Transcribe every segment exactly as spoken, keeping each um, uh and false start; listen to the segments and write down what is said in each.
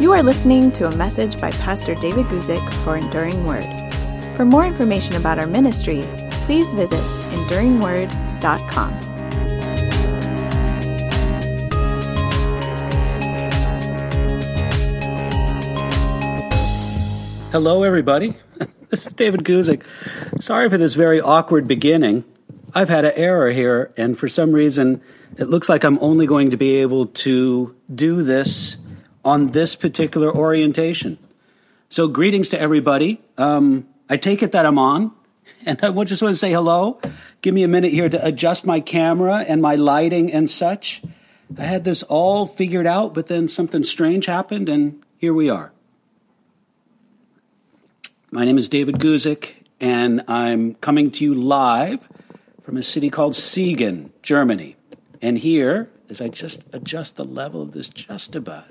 You are listening to a message by Pastor David Guzik for Enduring Word. For more information about our ministry, please visit enduring word dot com. Hello, everybody. This is David Guzik. Sorry for this very awkward beginning. I've had an error here, and for some reason, it looks like I'm only going to be able to do this on this particular orientation. So greetings to everybody. Um, I take it that I'm on, and I just want to say hello. Give me a minute here to adjust my camera and my lighting and such. I had this all figured out, but then something strange happened, and here we are. My name is David Guzik, and I'm coming to you live from a city called Siegen, Germany. And here, as I just adjust the level of this just about,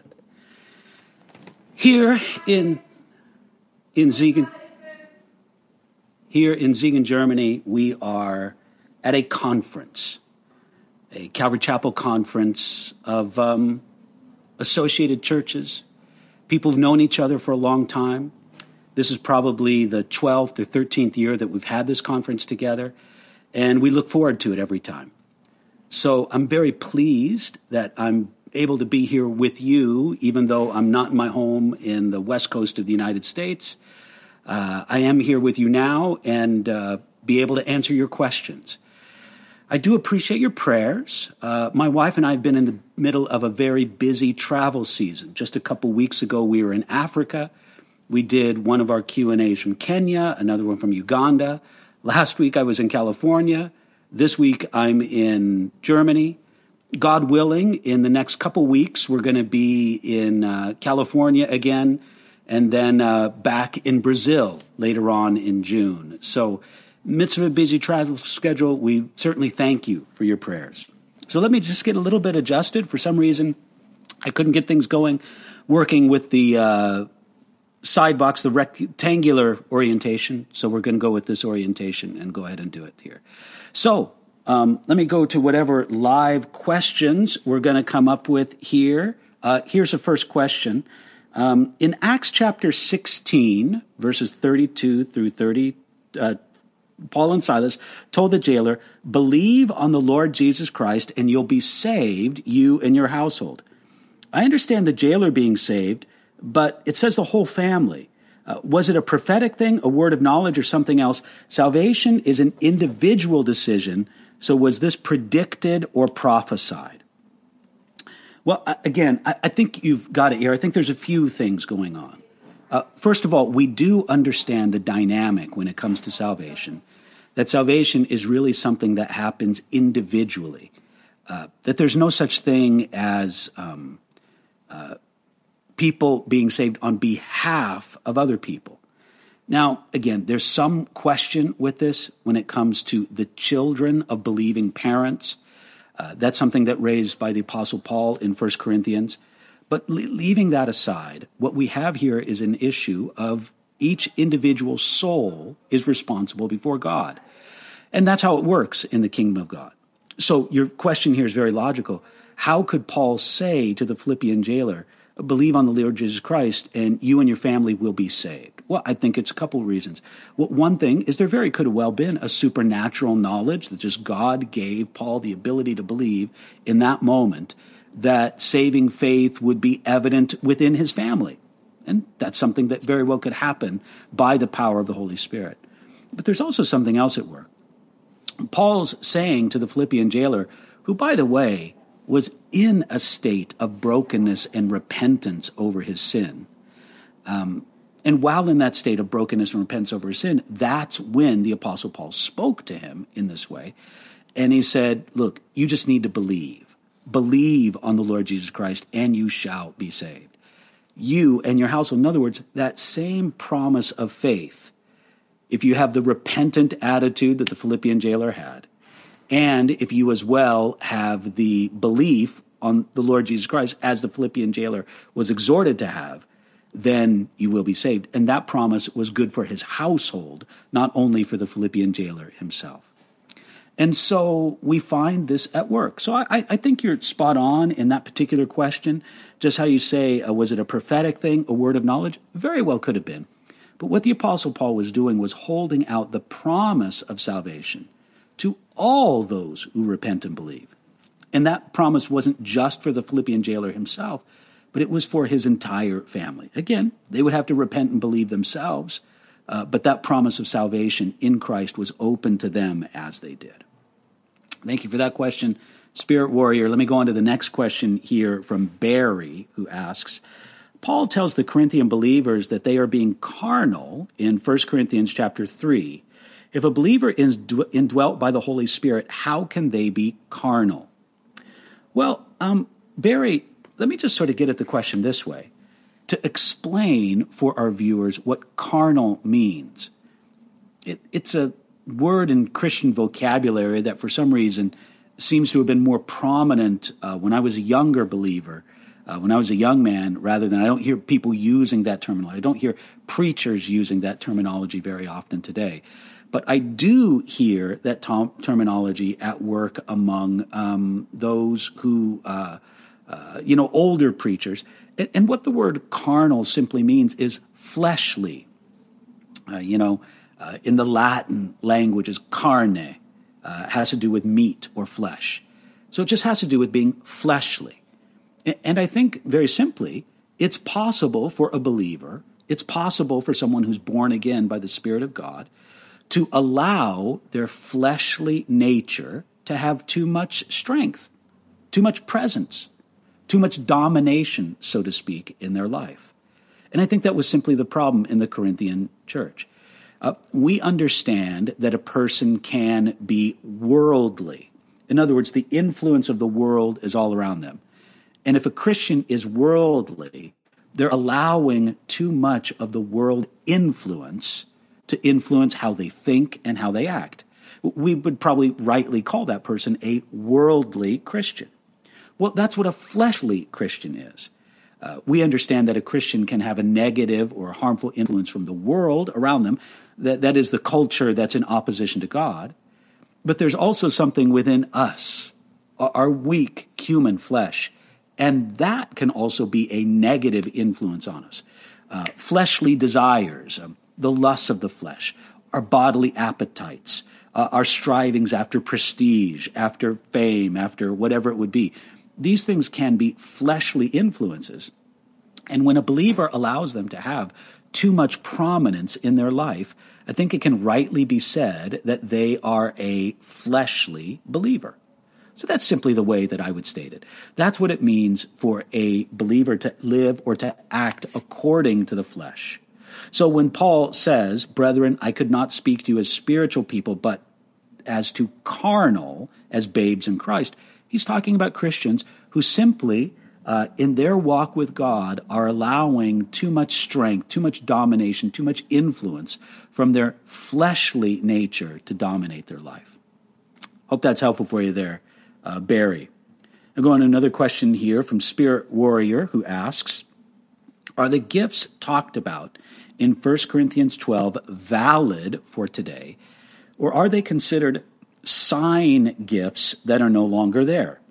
here in in Siegen, here in Siegen, Germany, we are at a conference, a Calvary Chapel conference of um, associated churches, people who've known each other for a long time. This is probably the twelfth or thirteenth year that we've had this conference together, and we look forward to it every time. So I'm very pleased that I'm able to be here with you, even though I'm not in my home in the west coast of the United States. Uh, I am here with you now and uh, be able to answer your questions. I do appreciate your prayers. Uh, my wife and I have been in the middle of a very busy travel season. Just a couple weeks ago, we were in Africa. We did one of our Q and A's from Kenya, another one from Uganda. Last week, I was in California. This week, I'm in Germany. God willing, in the next couple weeks, we're going to be in uh, California again, and then uh, back in Brazil later on in June. So, midst of a busy travel schedule, we certainly thank you for your prayers. So let me just get a little bit adjusted. For some reason, I couldn't get things going working with the uh, side box, the rectangular orientation. So we're going to go with this orientation and go ahead and do it here. So um, let me go to whatever live questions we're going to come up with here. Uh, here's the first question. Um, in Acts chapter sixteen, verses thirty-two through thirty, uh, Paul and Silas told the jailer, "Believe on the Lord Jesus Christ and you'll be saved, you and your household." I understand the jailer being saved, but it says the whole family. Uh, was it a prophetic thing, a word of knowledge, or something else? Salvation is an individual decision, so was this predicted or prophesied? Well, again, I, I think you've got it here. I think there's a few things going on. Uh, first of all, we do understand the dynamic when it comes to salvation, that salvation is really something that happens individually, uh, that there's no such thing as um, uh, people being saved on behalf of other people. Now, again, there's some question with this when it comes to the children of believing parents. Uh, that's something that raised by the Apostle Paul in First Corinthians. But le- leaving that aside, what we have here is an issue of each individual soul is responsible before God. And that's how it works in the kingdom of God. So your question here is very logical. How could Paul say to the Philippian jailer, "Believe on the Lord Jesus Christ, and you and your family will be saved"? Well, I think it's a couple of reasons. Well, one thing is there very could have well been a supernatural knowledge that just God gave Paul the ability to believe in that moment that saving faith would be evident within his family. And that's something that very well could happen by the power of the Holy Spirit. But there's also something else at work. Paul's saying to the Philippian jailer, who, by the way, was in a state of brokenness and repentance over his sin. Um, and while in that state of brokenness and repentance over his sin, that's when the Apostle Paul spoke to him in this way. And he said, look, you just need to believe. Believe on the Lord Jesus Christ, and you shall be saved. You and your household. In other words, that same promise of faith, if you have the repentant attitude that the Philippian jailer had, and if you as well have the belief on the Lord Jesus Christ, as the Philippian jailer was exhorted to have, then you will be saved. And that promise was good for his household, not only for the Philippian jailer himself. And so we find this at work. So I, I think you're spot on in that particular question. Just how you say, uh, was it a prophetic thing, a word of knowledge? Very well could have been. But what the Apostle Paul was doing was holding out the promise of salvation to all those who repent and believe. And that promise wasn't just for the Philippian jailer himself, but it was for his entire family. Again, they would have to repent and believe themselves, uh, but that promise of salvation in Christ was open to them as they did. Thank you for that question, Spirit Warrior. Let me go on to the next question here from Barry, who asks, Paul tells the Corinthian believers that they are being carnal in First Corinthians chapter three. If a believer is indwelt by the Holy Spirit, how can they be carnal? Well, um, Barry, let me just sort of get at the question this way. To explain for our viewers what carnal means. It, it's a word in Christian vocabulary that for some reason seems to have been more prominent uh, when I was a younger believer, uh, when I was a young man, rather than I don't hear people using that terminology. I don't hear preachers using that terminology very often today. But I do hear that tom- terminology at work among um, those who, uh, uh, you know, older preachers. And, and what the word carnal simply means is fleshly. Uh, you know, uh, in the Latin language is carne, uh, has to do with meat or flesh. So it just has to do with being fleshly. And, and I think very simply, it's possible for a believer, it's possible for someone who's born again by the Spirit of God, to allow their fleshly nature to have too much strength, too much presence, too much domination, so to speak, in their life. And I think that was simply the problem in the Corinthian church. Uh, we understand that a person can be worldly. In other words, the influence of the world is all around them. And if a Christian is worldly, they're allowing too much of the world influence to influence how they think and how they act. We would probably rightly call that person a worldly Christian. Well, that's what a fleshly Christian is. Uh, we understand that a Christian can have a negative or harmful influence from the world around them. That, that is the culture that's in opposition to God. But there's also something within us, our weak human flesh, and that can also be a negative influence on us. Uh, fleshly desires, um, the lusts of the flesh, our bodily appetites, uh, our strivings after prestige, after fame, after whatever it would be. These things can be fleshly influences. And when a believer allows them to have too much prominence in their life, I think it can rightly be said that they are a fleshly believer. So that's simply the way that I would state it. That's what it means for a believer to live or to act according to the flesh. So when Paul says, brethren, I could not speak to you as spiritual people, but as to carnal, as babes in Christ, he's talking about Christians who simply, uh, in their walk with God, are allowing too much strength, too much domination, too much influence from their fleshly nature to dominate their life. Hope that's helpful for you there, uh, Barry. I'll go on to another question here from Spirit Warrior, who asks, are the gifts talked about in First Corinthians twelve valid for today, or are they considered sign gifts that are no longer there?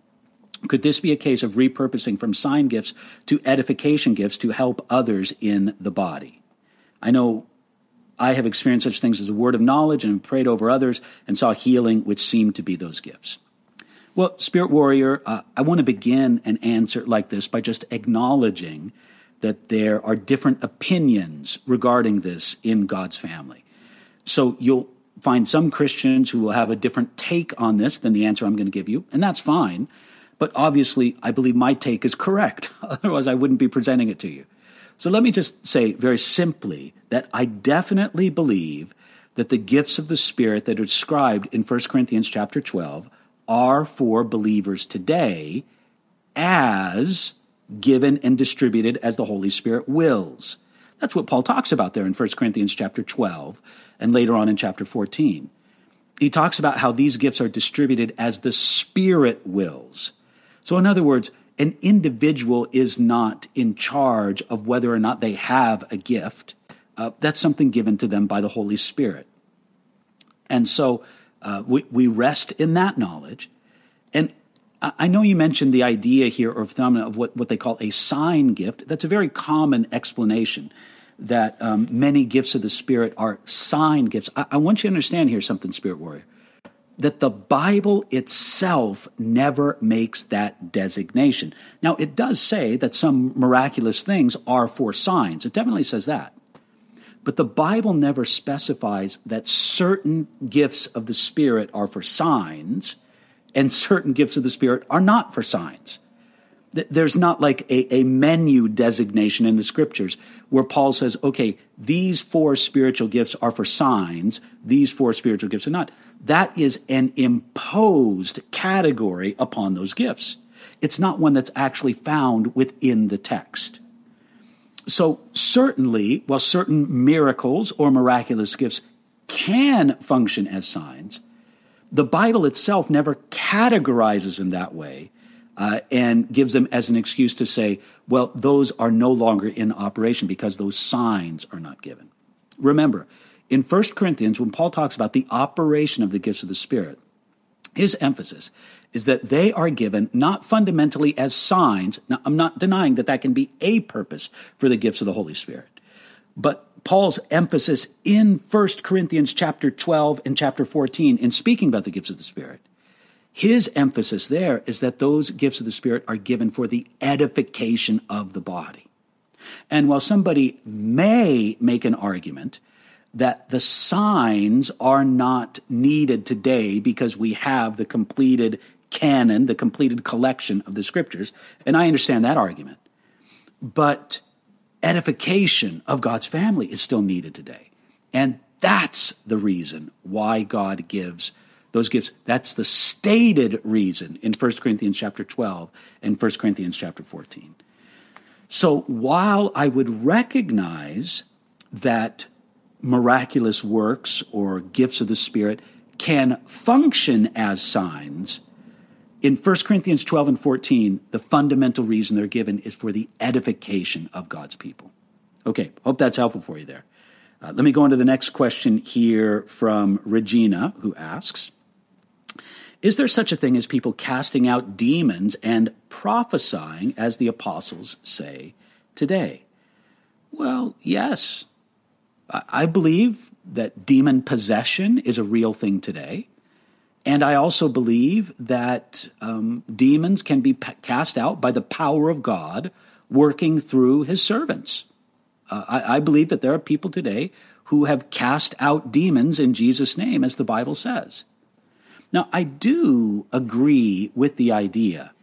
Could this be a case of repurposing from sign gifts to edification gifts to help others in the body? I know I have experienced such things as a word of knowledge and prayed over others and saw healing, which seemed to be those gifts. Well, Spirit Warrior, uh, I want to begin an answer like this by just acknowledging that there are different opinions regarding this in God's family. So you'll find some Christians who will have a different take on this than the answer I'm going to give you, and that's fine. But obviously, I believe my take is correct. Otherwise, I wouldn't be presenting it to you. So let me just say very simply that I definitely believe that the gifts of the Spirit that are described in First Corinthians chapter twelve are for believers today as given and distributed as the Holy Spirit wills. That's what Paul talks about there in First Corinthians chapter twelve and later on in chapter fourteen. He talks about how these gifts are distributed as the Spirit wills. So in other words, an individual is not in charge of whether or not they have a gift. Uh, that's something given to them by the Holy Spirit. And so Uh, we, we rest in that knowledge. And I, I know you mentioned the idea here or phenomenon of what, what they call a sign gift. That's a very common explanation, that um, many gifts of the Spirit are sign gifts. I, I want you to understand here something, Spirit Warrior, that the Bible itself never makes that designation. Now, it does say that some miraculous things are for signs. It definitely says that. But the Bible never specifies that certain gifts of the Spirit are for signs and certain gifts of the Spirit are not for signs. There's not like a, a menu designation in the Scriptures where Paul says, okay, these four spiritual gifts are for signs, these four spiritual gifts are not. That is an imposed category upon those gifts. It's not one that's actually found within the text. So certainly, while certain miracles or miraculous gifts can function as signs, the Bible itself never categorizes them that way uh, and gives them as an excuse to say, well, those are no longer in operation because those signs are not given. Remember, in First Corinthians, when Paul talks about the operation of the gifts of the Spirit, his emphasis is that they are given not fundamentally as signs. Now, I'm not denying that that can be a purpose for the gifts of the Holy Spirit. But Paul's emphasis in First Corinthians chapter twelve and chapter fourteen in speaking about the gifts of the Spirit, his emphasis there is that those gifts of the Spirit are given for the edification of the body. And while somebody may make an argument that the signs are not needed today because we have the completed canon, the completed collection of the Scriptures, and I understand that argument, but edification of God's family is still needed today. And that's the reason why God gives those gifts. That's the stated reason in First Corinthians chapter twelve and First Corinthians chapter fourteen. So while I would recognize that miraculous works or gifts of the Spirit can function as signs, in First Corinthians twelve and fourteen, the fundamental reason they're given is for the edification of God's people. Okay, hope that's helpful for you there. Uh, let me go on to the next question here from Regina, who asks, is there such a thing as people casting out demons and prophesying, as the apostles say today? Well, yes. I believe that demon possession is a real thing today. And I also believe that um, demons can be p- cast out by the power of God working through his servants. Uh, I, I believe that there are people today who have cast out demons in Jesus' name, as the Bible says. Now, I do agree with the idea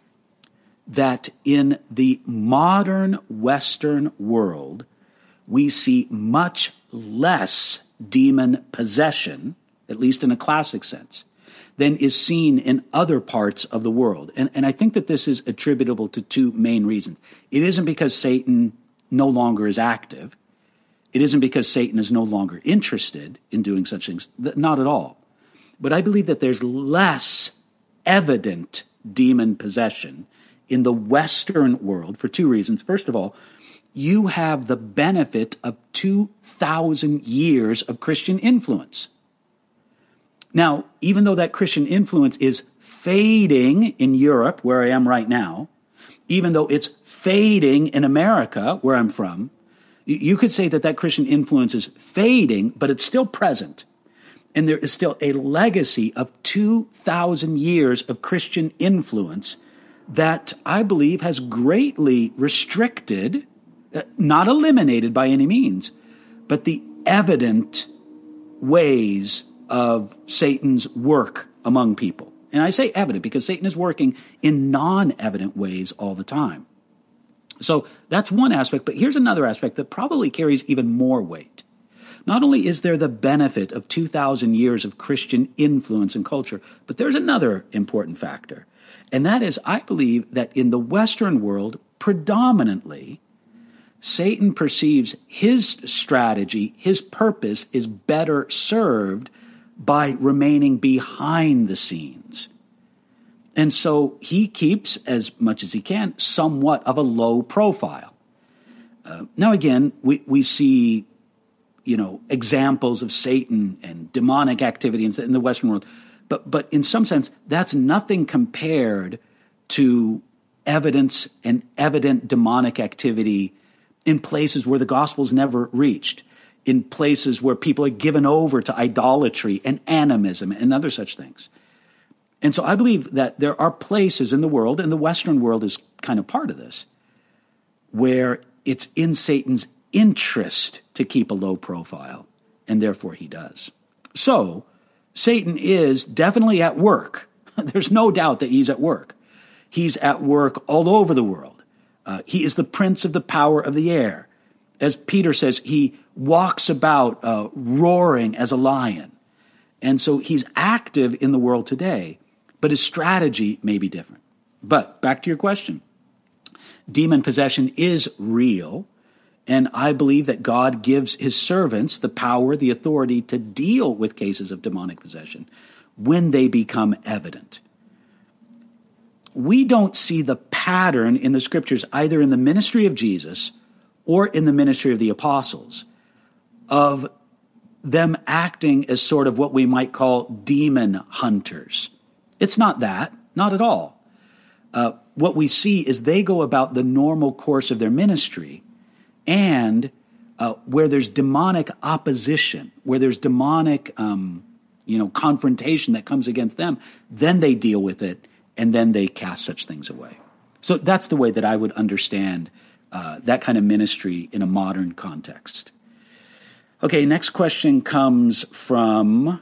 that in the modern Western world, we see much less demon possession, at least in a classic sense, than is seen in other parts of the world. And, and I think that this is attributable to two main reasons. It isn't because Satan no longer is active. It isn't because Satan is no longer interested in doing such things. Not at all. But I believe that there's less evident demon possession in the Western world for two reasons. First of all, you have the benefit of two thousand years of Christian influence. Now, even though that Christian influence is fading in Europe, where I am right now, even though it's fading in America, where I'm from, you could say that that Christian influence is fading, but it's still present. And there is still a legacy of two thousand years of Christian influence that I believe has greatly restricted, not eliminated by any means, but the evident ways of Satan's work among people. And I say evident because Satan is working in non-evident ways all the time. So that's one aspect, but here's another aspect that probably carries even more weight. Not only is there the benefit of two thousand years of Christian influence and culture, but there's another important factor. And that is, I believe that in the Western world, predominantly, Satan perceives his strategy, his purpose is better served by remaining behind the scenes. And so he keeps, as much as he can, somewhat of a low profile. Uh, now, again, we, we see, you know, examples of Satan and demonic activity in, in the Western world. But but in some sense, that's nothing compared to evidence and evident demonic activity in places where the gospel's never reached, in places where people are given over to idolatry and animism and other such things. And so I believe that there are places in the world, and the Western world is kind of part of this, where it's in Satan's interest to keep a low profile, and therefore he does. So Satan is definitely at work. There's no doubt that he's at work. He's at work all over the world. Uh, he is the prince of the power of the air. As Peter says, he walks about uh, roaring as a lion. And so he's active in the world today, but his strategy may be different. But back to your question. Demon possession is real, and I believe that God gives his servants the power, the authority to deal with cases of demonic possession when they become evident. We don't see the pattern in the scriptures, either in the ministry of Jesus or in the ministry of the apostles, of them acting as sort of what we might call demon hunters. It's not that, not at all. Uh, what we see is they go about the normal course of their ministry, and uh, where there's demonic opposition, where there's demonic, um, you know, confrontation that comes against them, then they deal with it, and then they cast such things away. So that's the way that I would understand uh, that kind of ministry in a modern context. Okay, next question comes from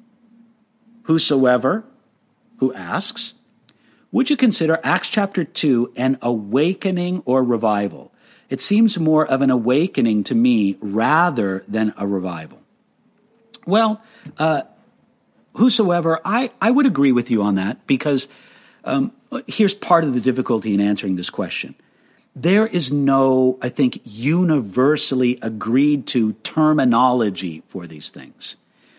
Whosoever, who asks, would you consider Acts chapter two an awakening or revival? It seems more of an awakening to me rather than a revival. Well, uh, Whosoever, I, I would agree with you on that, because um, here's part of the difficulty in answering this question. There is no, I think, universally agreed to terminology for these things.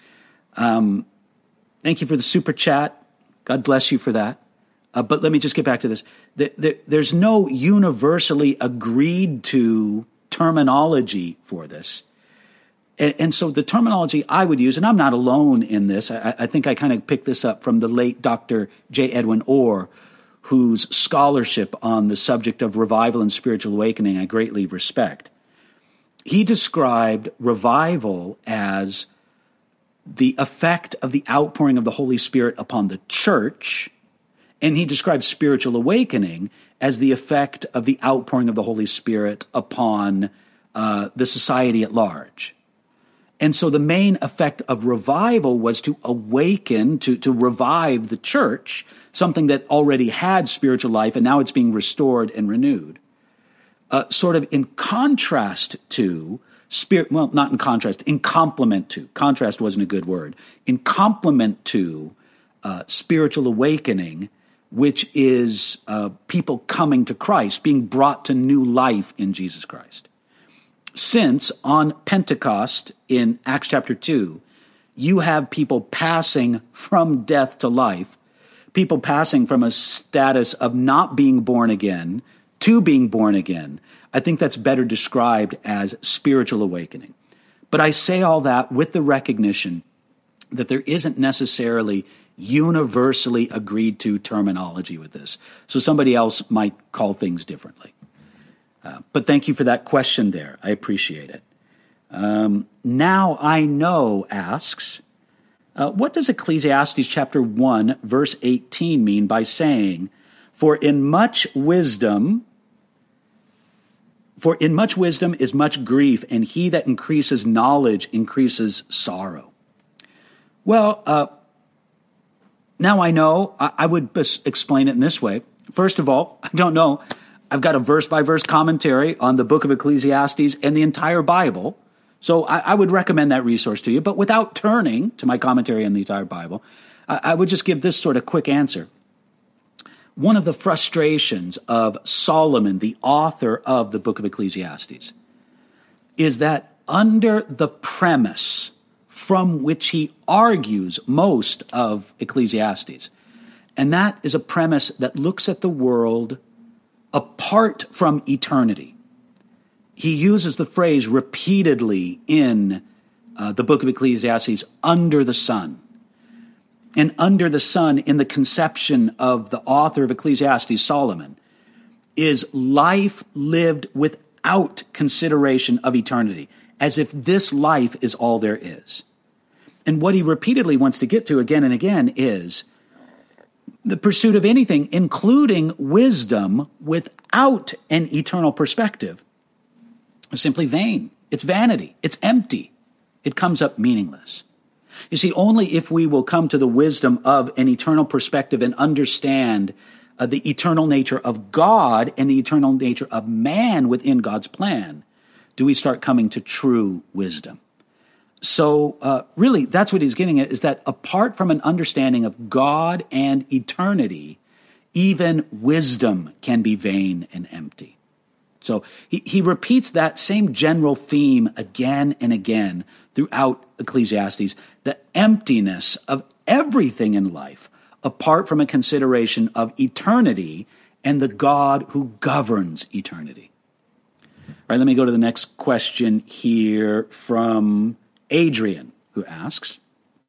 Um, thank you for the super chat. God bless you for that. Uh, but let me just get back to this. The, the, there's no universally agreed to terminology for this. And, and so the terminology I would use, and I'm not alone in this, I, I think I kind of picked this up from the late Doctor J. Edwin Orr, whose scholarship on the subject of revival and spiritual awakening I greatly respect. He described revival as the effect of the outpouring of the Holy Spirit upon the church, and he described spiritual awakening as the effect of the outpouring of the Holy Spirit upon uh, the society at large. And so the main effect of revival was to awaken, to, to revive the church, something that already had spiritual life, and now it's being restored and renewed. Uh, sort of in contrast to spirit, well, not in contrast, in complement to, contrast wasn't a good word, in complement to uh, spiritual awakening, which is uh, people coming to Christ, being brought to new life in Jesus Christ. Since on Pentecost in Acts chapter two, you have people passing from death to life, people passing from a status of not being born again to being born again. I think that's better described as spiritual awakening. But I say all that with the recognition that there isn't necessarily universally agreed to terminology with this. So somebody else might call things differently. Uh, but thank you for that question there. I appreciate it. Um, Now I Know asks, uh, what does Ecclesiastes chapter one, verse eighteen mean by saying, for in much wisdom, for in much wisdom is much grief, and he that increases knowledge increases sorrow? Well, uh, now I know, I, I would bes- explain it in this way. First of all, I don't know. I've got a verse-by-verse commentary on the book of Ecclesiastes and the entire Bible. So I, I would recommend that resource to you. But without turning to my commentary on the entire Bible, I, I would just give this sort of quick answer. One of the frustrations of Solomon, the author of the book of Ecclesiastes, is that under the premise from which he argues most of Ecclesiastes, and that is a premise that looks at the world apart from eternity. He uses the phrase repeatedly in uh, the book of Ecclesiastes, under the sun. and under the sun in the conception of the author of Ecclesiastes, Solomon, is life lived without consideration of eternity, as if this life is all there is. And what he repeatedly wants to get to again and again is the pursuit of anything, including wisdom, without an eternal perspective, is simply vain. It's vanity. It's empty. It comes up meaningless. You see, only if we will come to the wisdom of an eternal perspective and understand uh, the eternal nature of God and the eternal nature of man within God's plan, do we start coming to true wisdom. So uh, really, that's what he's getting at, is that apart from an understanding of God and eternity, even wisdom can be vain and empty. So he, he repeats that same general theme again and again throughout Ecclesiastes, the emptiness of everything in life, apart from a consideration of eternity and the God who governs eternity. All right, let me go to the next question here from Adrian, who asks,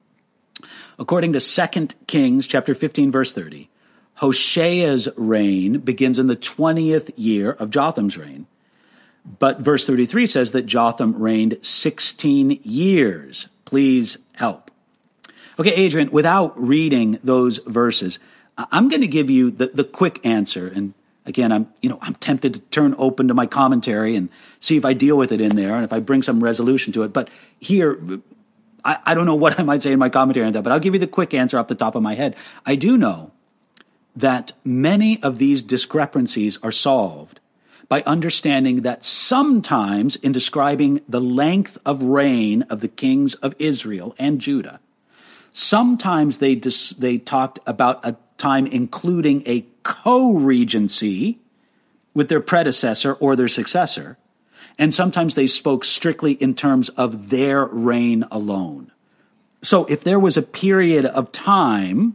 according to Second Kings chapter fifteen, verse thirty, Hoshea's reign begins in the twentieth year of Jotham's reign. But verse thirty-three says that Jotham reigned sixteen years. Please help. Okay, Adrian, without reading those verses, I'm going to give you the, the quick answer. And again, I'm, you know, I'm tempted to turn open to my commentary and see if I deal with it in there and if I bring some resolution to it. But here, I, I don't know what I might say in my commentary on that, but I'll give you the quick answer off the top of my head. I do know that many of these discrepancies are solved by understanding that sometimes in describing the length of reign of the kings of Israel and Judah, sometimes they dis- they talked about a time including a co-regency with their predecessor or their successor, and sometimes they spoke strictly in terms of their reign alone. So if there was a period of time,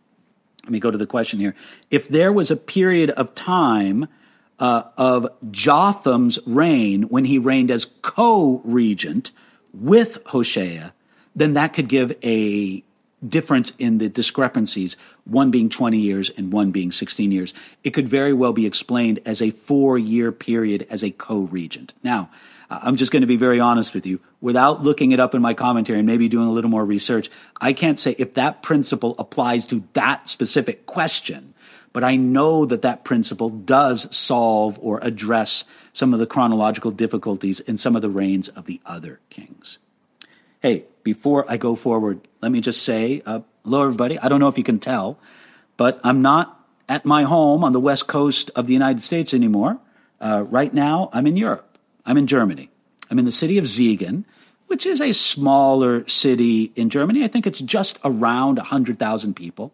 let me go to the question here, if there was a period of time uh, of Jotham's reign when he reigned as co-regent with Hoshea, then that could give a difference in the discrepancies, one being twenty years and one being sixteen years. It could very well be explained as a four-year period as a co-regent. Now, I'm just going to be very honest with you. Without looking it up in my commentary and maybe doing a little more research, I can't say if that principle applies to that specific question, but I know that that principle does solve or address some of the chronological difficulties in some of the reigns of the other kings. Hey, before I go forward, let me just say, uh, hello, everybody. I don't know if you can tell, but I'm not at my home on the west coast of the United States anymore. Uh, right now, I'm in Europe. I'm in Germany. I'm in the city of Siegen, which is a smaller city in Germany. I think it's just around one hundred thousand people.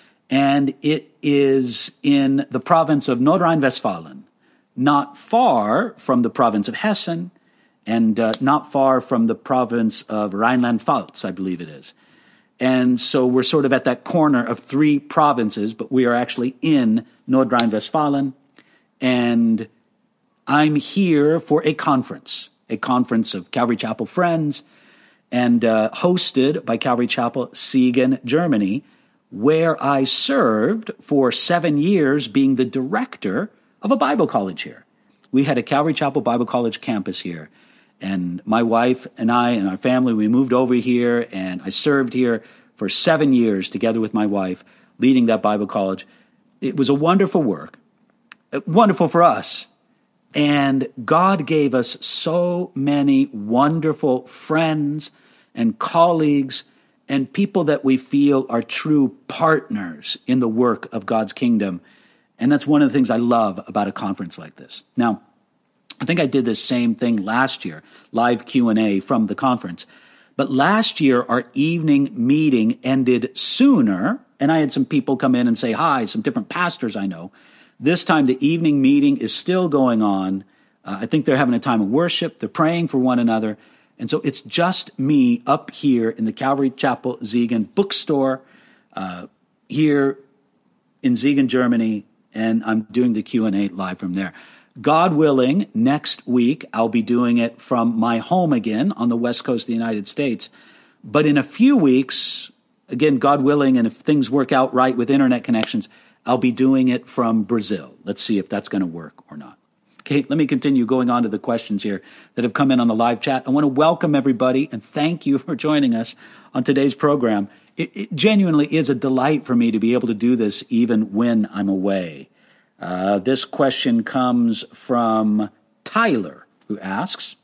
And it is in the province of Nordrhein-Westfalen, not far from the province of Hessen, and uh, not far from the province of Rhineland-Pfalz, I believe it is. And so we're sort of at that corner of three provinces, but we are actually in Nordrhein-Westfalen. And I'm here for a conference, a conference of Calvary Chapel friends, and uh, hosted by Calvary Chapel Siegen, Germany, where I served for seven years being the director of a Bible college here. We had a Calvary Chapel Bible College campus here. And my wife and I and our family, we moved over here, and I served here for seven years together with my wife, leading that Bible college. It was a wonderful work, wonderful for us. And God gave us so many wonderful friends and colleagues and people that we feel are true partners in the work of God's kingdom. And that's one of the things I love about a conference like this. Now, I think I did this same thing last year, live Q and A from the conference. But last year, our evening meeting ended sooner, and I had some people come in and say hi, some different pastors I know. This time, the evening meeting is still going on. Uh, I think they're having a time of worship. They're praying for one another. And so it's just me up here in the Calvary Chapel Siegen bookstore uh, here in Siegen, Germany, and I'm doing the Q and A live from there. God willing, next week, I'll be doing it from my home again on the west coast of the United States. But in a few weeks, Again, God willing, and if things work out right with internet connections, I'll be doing it from Brazil. Let's see if that's going to work or not. Okay, let me continue going on to the questions here that have come in on the live chat. I want to welcome everybody and thank you for joining us on today's program. It, it genuinely is a delight for me to be able to do this even when I'm away. Uh, this question comes from Tyler, who asks,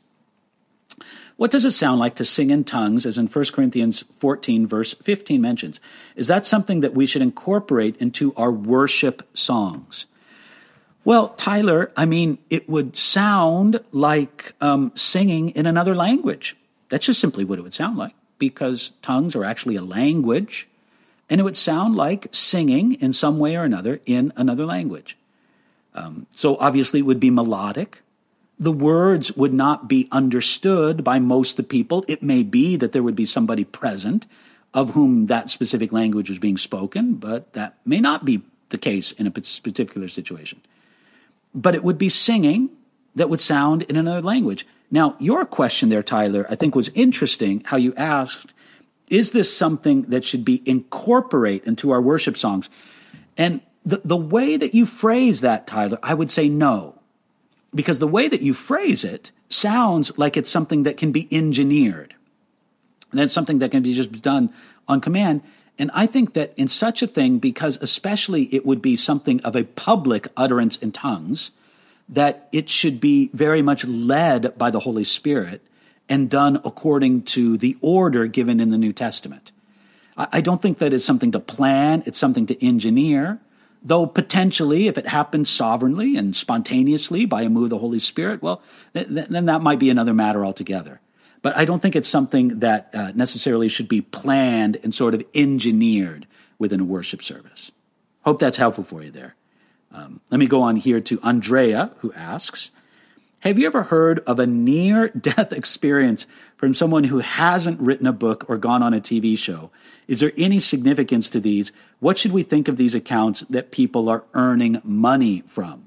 what does it sound like to sing in tongues, as in First Corinthians fourteen, verse fifteen mentions? Is that something that we should incorporate into our worship songs? Well, Tyler, I mean, it would sound like um, singing in another language. That's just simply what it would sound like, because tongues are actually a language, and it would sound like singing in some way or another in another language. Um, so obviously it would be melodic. The words would not be understood by most of the people. It may be that there would be somebody present of whom that specific language was being spoken, but that may not be the case in a particular situation. But it would be singing that would sound in another language. Now, your question there, Tyler, I think was interesting, how you asked, is this something that should be incorporated into our worship songs? And the, the way that you phrase that, Tyler, I would say no. Because the way that you phrase it sounds like it's something that can be engineered. And that's something that can be just done on command. And I think that in such a thing, because especially it would be something of a public utterance in tongues, that it should be very much led by the Holy Spirit and done according to the order given in the New Testament. I don't think that it's something to plan. It's something to engineer. Though potentially, if it happens sovereignly and spontaneously by a move of the Holy Spirit, well, th- then that might be another matter altogether. But I don't think it's something that uh, necessarily should be planned and sort of engineered within a worship service. Hope that's helpful for you there. Um, let me go on here to Andrea, who asks, have you ever heard of a near-death experience from someone who hasn't written a book or gone on a T V show? Is there any significance to these? What should we think of these accounts that people are earning money from?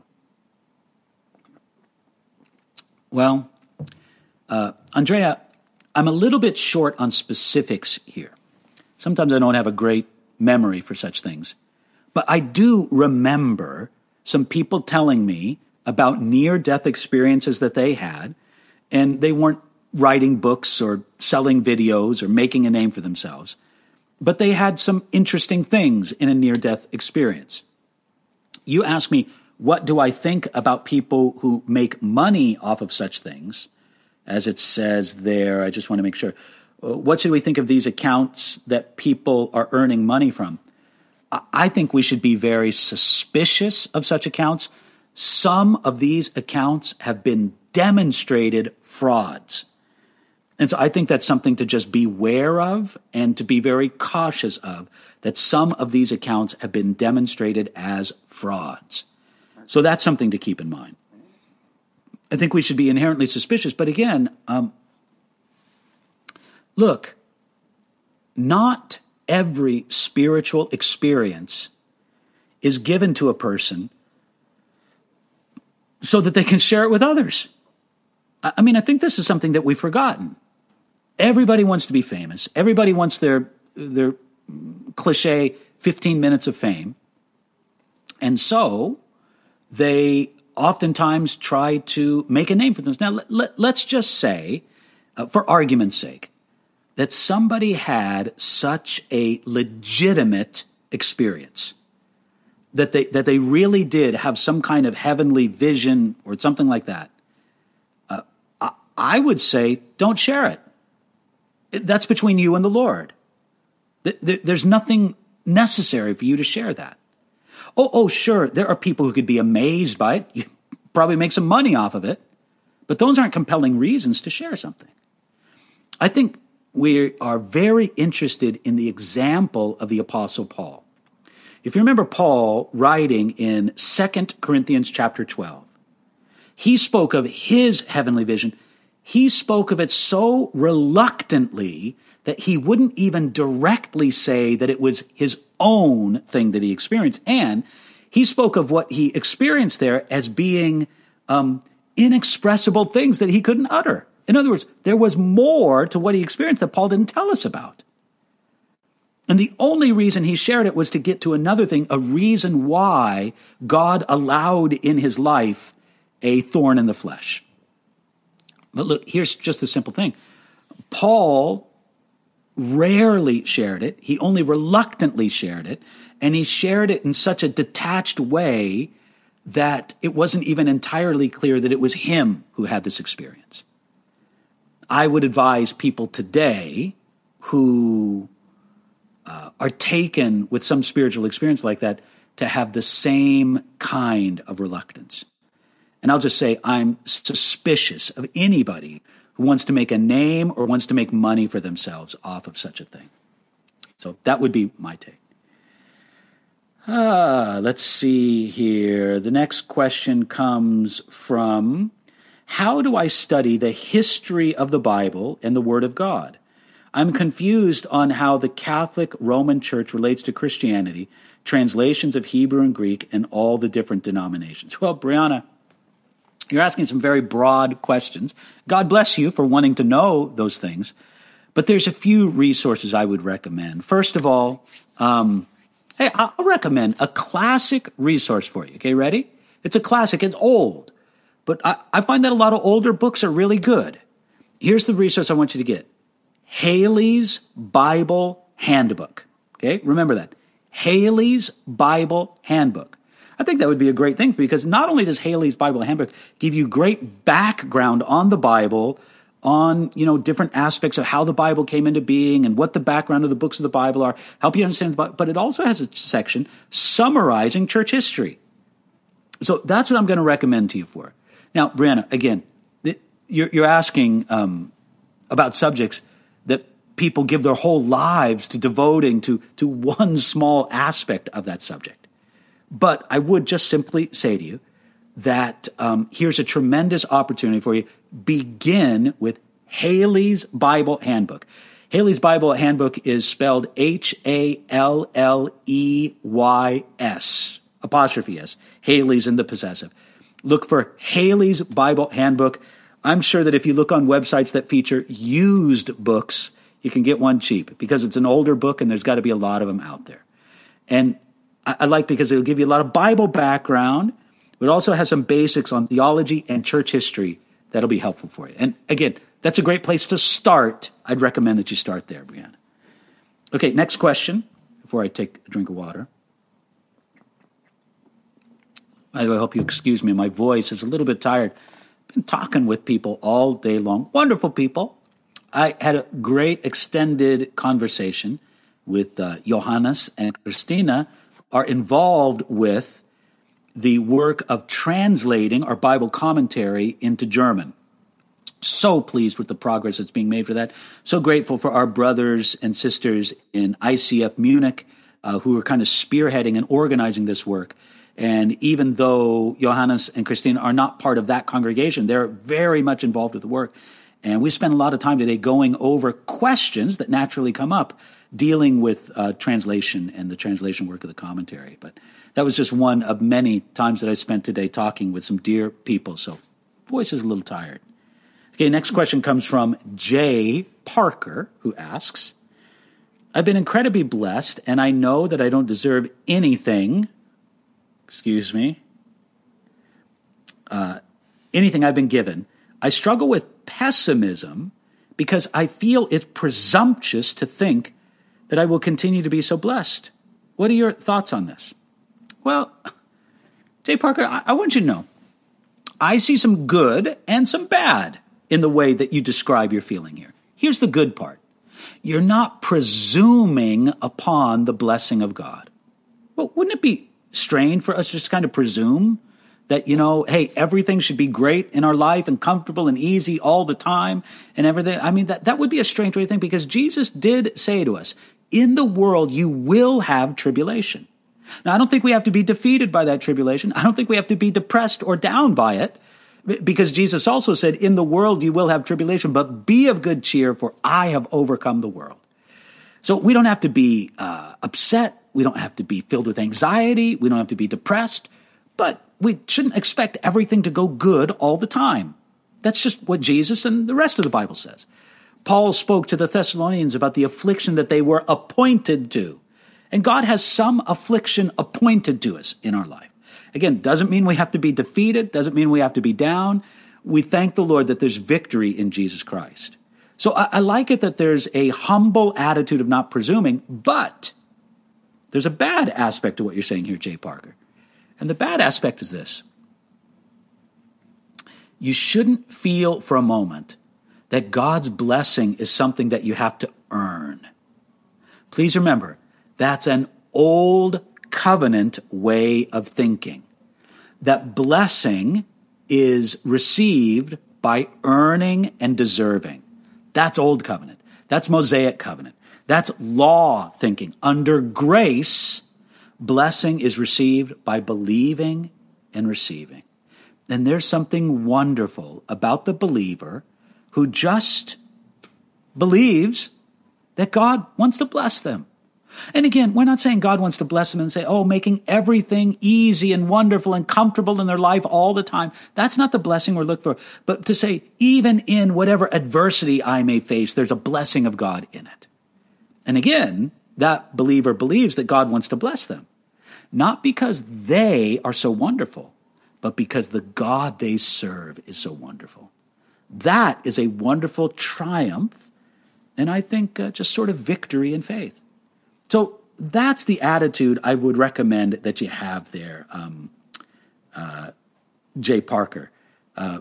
Well, uh, Andrea, I'm a little bit short on specifics here. Sometimes I don't have a great memory for such things. But I do remember some people telling me about near-death experiences that they had, and they weren't writing books or selling videos or making a name for themselves, but they had some interesting things in a near-death experience. You ask me, what do I think about people who make money off of such things? As it says there, I just want to make sure. What should we think of these accounts that people are earning money from? I think we should be very suspicious of such accounts. Some of these accounts have been demonstrated frauds. And so I think that's something to just be aware of and to be very cautious of, that some of these accounts have been demonstrated as frauds. So that's something to keep in mind. I think we should be inherently suspicious. But again, um, look, not every spiritual experience is given to a person so that they can share it with others. I mean, I think this is something that we've forgotten. Everybody wants to be famous. Everybody wants their their cliche fifteen minutes of fame. And so they oftentimes try to make a name for themselves. Now, let, let, let's just say, uh, for argument's sake, that somebody had such a legitimate experience, that they that they really did have some kind of heavenly vision or something like that. Uh, I, I would say, don't share it. That's between you and the Lord. There's nothing necessary for you to share that. Oh, oh, sure, there are people who could be amazed by it. You probably make some money off of it. But those aren't compelling reasons to share something. I think we are very interested in the example of the Apostle Paul. If you remember Paul writing in Second Corinthians chapter twelve, he spoke of his heavenly vision. He spoke of it so reluctantly that he wouldn't even directly say that it was his own thing that he experienced. And he spoke of what he experienced there as being um, inexpressible things that he couldn't utter. In other words, there was more to what he experienced that Paul didn't tell us about. And the only reason he shared it was to get to another thing, a reason why God allowed in his life a thorn in the flesh. But look, here's just the simple thing. Paul rarely shared it. He only reluctantly shared it. And he shared it in such a detached way that it wasn't even entirely clear that it was him who had this experience. I would advise people today who uh, are taken with some spiritual experience like that to have the same kind of reluctance. And I'll just say I'm suspicious of anybody who wants to make a name or wants to make money for themselves off of such a thing. So that would be my take. Ah, let's see here. The next question comes from, how do I study the history of the Bible and the Word of God? I'm confused on how the Catholic Roman Church relates to Christianity, translations of Hebrew and Greek, and all the different denominations. Well, Brianna, you're asking some very broad questions. God bless you for wanting to know those things. But there's a few resources I would recommend. First of all, um, hey, I'll recommend a classic resource for you. Okay, ready? It's a classic. It's old. But I, I find that a lot of older books are really good. Here's the resource I want you to get. Haley's Bible Handbook. Okay, remember that. Haley's Bible Handbook. I think that would be a great thing because not only does Haley's Bible Handbook give you great background on the Bible, on, you know, different aspects of how the Bible came into being and what the background of the books of the Bible are, help you understand the Bible, but it also has a section summarizing church history. So that's what I'm going to recommend to you for. Now, Brianna, again, you're, you're asking um, about subjects that people give their whole lives to devoting to, to one small aspect of that subject. But I would just simply say to you that um, here's a tremendous opportunity for you. Begin with Haley's Bible Handbook. Haley's Bible Handbook is spelled H A L L E Y S, apostrophe S. Haley's in the possessive. Look for Haley's Bible Handbook. I'm sure that if you look on websites that feature used books, you can get one cheap because it's an older book and there's got to be a lot of them out there. And I, I like because it'll give you a lot of Bible background, but it also has some basics on theology and church history that'll be helpful for you. And again, that's a great place to start. I'd recommend that you start there, Brianna. Okay, next question before I take a drink of water. I hope you excuse me. My voice is a little bit tired. I've been talking with people all day long. Wonderful people. I had a great extended conversation with uh, Johannes and Christina, who are involved with the work of translating our Bible commentary into German. So pleased with the progress that's being made for that. So grateful for our brothers and sisters in I C F Munich uh, who are kind of spearheading and organizing this work. And even though Johannes and Christina are not part of that congregation, they're very much involved with the work. And we spent a lot of time today going over questions that naturally come up, dealing with uh, translation and the translation work of the commentary. But that was just one of many times that I spent today talking with some dear people. So voice is a little tired. Okay, next question comes from Jay Parker, who asks, I've been incredibly blessed, and I know that I don't deserve anything excuse me, uh, anything I've been given. I struggle with pessimism because I feel it's presumptuous to think that I will continue to be so blessed. What are your thoughts on this? Well, Jay Parker, I, I want you to know, I see some good and some bad in the way that you describe your feeling here. Here's the good part. You're not presuming upon the blessing of God. Well, wouldn't it be strange for us just to kind of presume that, you know, hey, everything should be great in our life and comfortable and easy all the time and everything? I mean, that, that would be a strange way to think because Jesus did say to us, in the world you will have tribulation. Now, I don't think we have to be defeated by that tribulation. I don't think we have to be depressed or down by it because Jesus also said, in the world you will have tribulation, but be of good cheer, for I have overcome the world. So we don't have to be uh, upset. We don't have to be filled with anxiety. We don't have to be depressed. But we shouldn't expect everything to go good all the time. That's just what Jesus and the rest of the Bible says. Paul spoke to the Thessalonians about the affliction that they were appointed to. And God has some affliction appointed to us in our life. Again, doesn't mean we have to be defeated, doesn't mean we have to be down. We thank the Lord that there's victory in Jesus Christ. So I, I like it that there's a humble attitude of not presuming, but there's a bad aspect to what you're saying here, Jay Parker. And the bad aspect is this. You shouldn't feel for a moment that God's blessing is something that you have to earn. Please remember, that's an old covenant way of thinking. That blessing is received by earning and deserving. That's old covenant. That's Mosaic covenant. That's law thinking. Under grace, blessing is received by believing and receiving. And there's something wonderful about the believer who just believes that God wants to bless them. And again, we're not saying God wants to bless them and say, oh, making everything easy and wonderful and comfortable in their life all the time. That's not the blessing we're looking for. But to say, even in whatever adversity I may face, there's a blessing of God in it. And again, that believer believes that God wants to bless them. Not because they are so wonderful, but because the God they serve is so wonderful. That is a wonderful triumph, and I think uh, just sort of victory in faith. So that's the attitude I would recommend that you have there, um, uh, Jay Parker. Uh,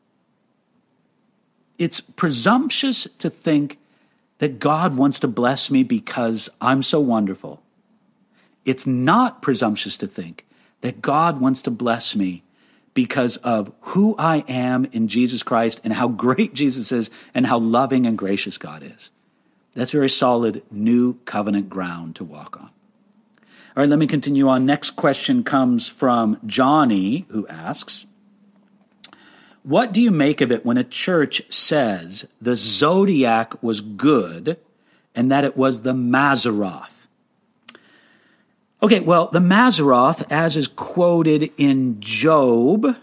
it's presumptuous to think that God wants to bless me because I'm so wonderful. It's not presumptuous to think that God wants to bless me because of who I am in Jesus Christ and how great Jesus is and how loving and gracious God is. That's very solid new covenant ground to walk on. All right, let me continue on. Next question comes from Johnny, who asks, what do you make of it when a church says the zodiac was good and that it was the Mazzaroth? Okay, well, the Mazzaroth, as is quoted in Job,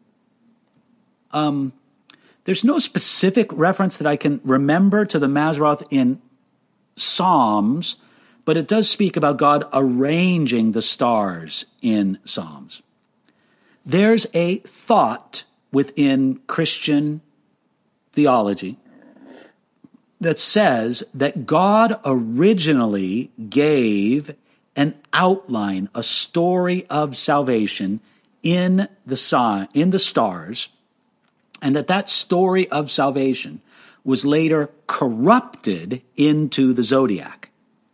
um, there's no specific reference that I can remember to the Mazzaroth in Psalms, but it does speak about God arranging the stars in Psalms. There's a thought within Christian theology that says that God originally gave an outline, a story of salvation in the sign, in the stars, and that that story of salvation was later corrupted into the zodiac.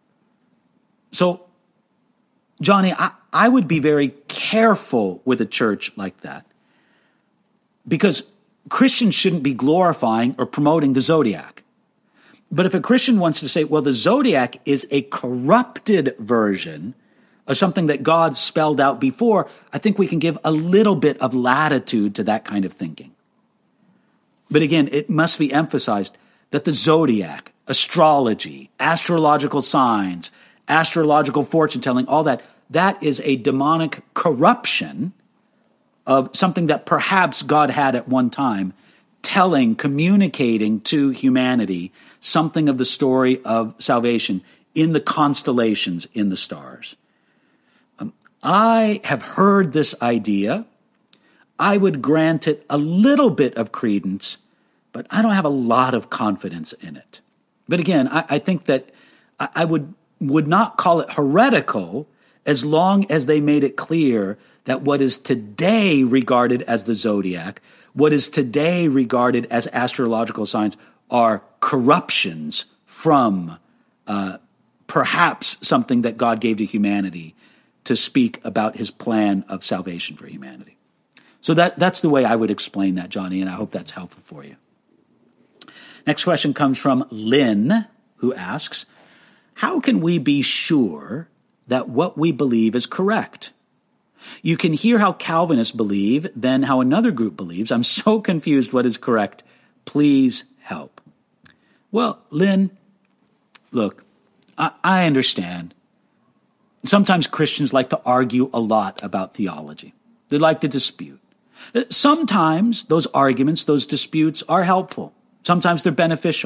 So, Johnny, I, I would be very careful with a church like that, because Christians shouldn't be glorifying or promoting the zodiac. But if a Christian wants to say, well, the zodiac is a corrupted version of something that God spelled out before, I think we can give a little bit of latitude to that kind of thinking. But again, it must be emphasized that the zodiac, astrology, astrological signs, astrological fortune telling, all that, that is a demonic corruption of something that perhaps God had at one time, telling, communicating to humanity something of the story of salvation in the constellations, in the stars. Um, I have heard this idea. I would grant it a little bit of credence, but I don't have a lot of confidence in it. But again, I, I think that I, I would, would not call it heretical as long as they made it clear that what is today regarded as the zodiac, what is today regarded as astrological signs, are corruptions from uh, perhaps something that God gave to humanity to speak about his plan of salvation for humanity. So that, that's the way I would explain that, Johnny, and I hope that's helpful for you. Next question comes from Lynn, who asks, how can we be sure that what we believe is correct? You can hear how Calvinists believe, then how another group believes. I'm so confused what is correct. Please help. Well, Lynn, look, I, I understand. Sometimes Christians like to argue a lot about theology. They like to dispute. Sometimes those arguments, those disputes are helpful. Sometimes they're beneficial.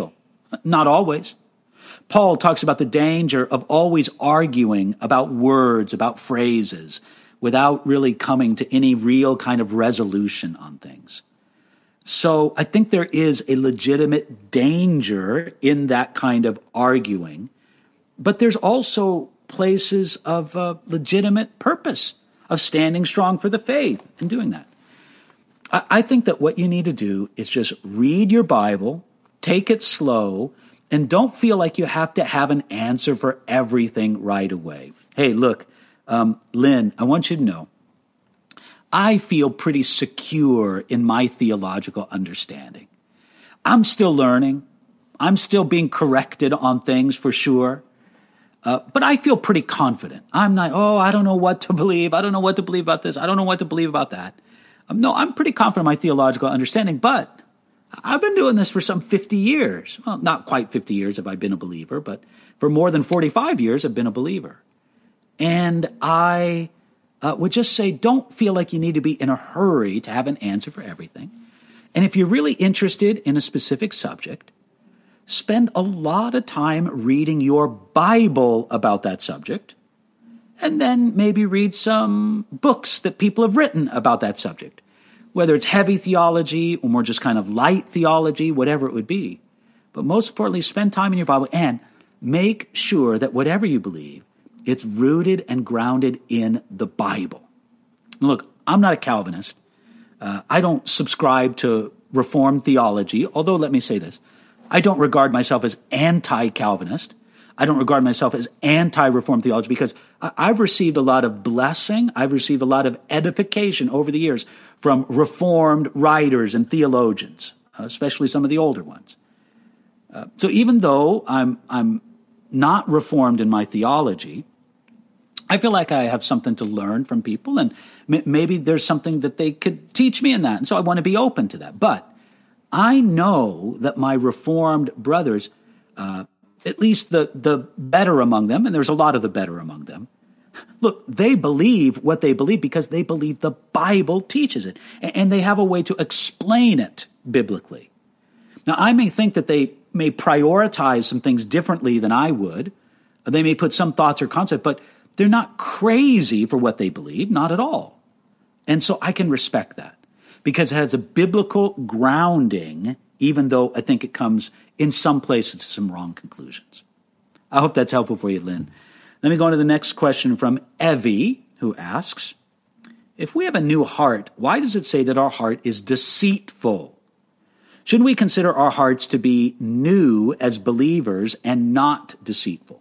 Not always. Paul talks about the danger of always arguing about words, about phrases, without really coming to any real kind of resolution on things. So I think there is a legitimate danger in that kind of arguing, but there's also places of uh, legitimate purpose, of standing strong for the faith and doing that. I, I think that what you need to do is just read your Bible, take it slow, and don't feel like you have to have an answer for everything right away. Hey, look, um, Lynn, I want you to know, I feel pretty secure in my theological understanding. I'm still learning. I'm still being corrected on things for sure. Uh, but I feel pretty confident. I'm not, oh, I don't know what to believe. I don't know what to believe about this. I don't know what to believe about that. Um, no, I'm pretty confident in my theological understanding, but I've been doing this for some fifty years. Well, not quite fifty years have I been a believer, but for more than forty-five years I've been a believer. And I uh, would just say, don't feel like you need to be in a hurry to have an answer for everything. And if you're really interested in a specific subject, spend a lot of time reading your Bible about that subject, and then maybe read some books that people have written about that subject, whether it's heavy theology or more just kind of light theology, whatever it would be. But most importantly, spend time in your Bible and make sure that whatever you believe, it's rooted and grounded in the Bible. Look, I'm not a Calvinist. Uh, I don't subscribe to Reformed theology, although let me say this. I don't regard myself as anti-Calvinist. I don't regard myself as anti-Reformed theology because I've received a lot of blessing. I've received a lot of edification over the years from Reformed writers and theologians, especially some of the older ones. Uh, so even though I'm I'm not Reformed in my theology, I feel like I have something to learn from people, and m- maybe there's something that they could teach me in that. And so I want to be open to that. But I know that my Reformed brothers, uh, at least the, the better among them, and there's a lot of the better among them, look, they believe what they believe because they believe the Bible teaches it, and, and they have a way to explain it biblically. Now, I may think that they may prioritize some things differently than I would. They may put some thoughts or concepts, but they're not crazy for what they believe, not at all. And so I can respect that because it has a biblical grounding, even though I think it comes in some places to some wrong conclusions. I hope that's helpful for you, Lynn. Let me go on to the next question from Evie, who asks, if we have a new heart, why does it say that our heart is deceitful? Shouldn't we consider our hearts to be new as believers and not deceitful?